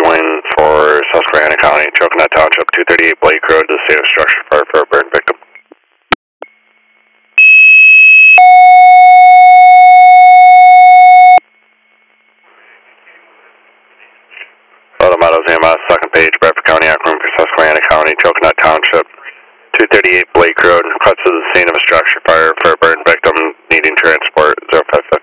rescuing for Susquehanna County, Coconut Township, 238 Blake Road, the state of structure fire for a burn victim. Automatos AMS, second page, Bradford County, Akron for Susquehanna County, Coconut Township, 238 Blake Road, cuts to the scene of a structure fire for a burn victim needing transport, 0550.